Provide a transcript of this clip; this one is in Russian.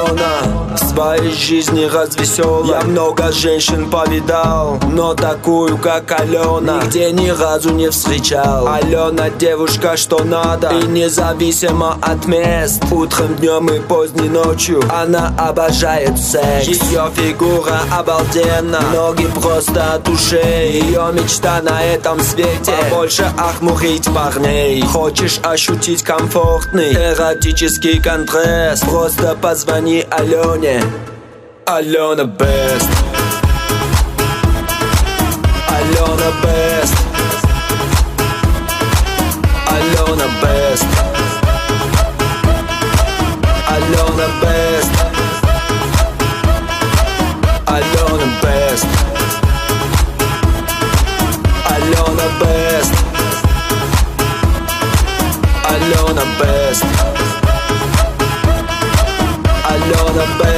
Алена в своей жизни развеселая. Я много женщин повидал, но такую, как Алена, нигде ни разу не встречал. Алена девушка, что надо, и независимо от мест. Утром, днем и поздней ночью она обожает секс. Ее фигура обалденна, ноги просто от ушей. Ее мечта на этом свете побольше охмурить парней. Хочешь ощутить комфортный эротический контрасс? Просто позвони Алене. Алена Best. Алена Best. Алена Best. Алена Best. Алена Best. Алена Best. Alena Best. Alena Best.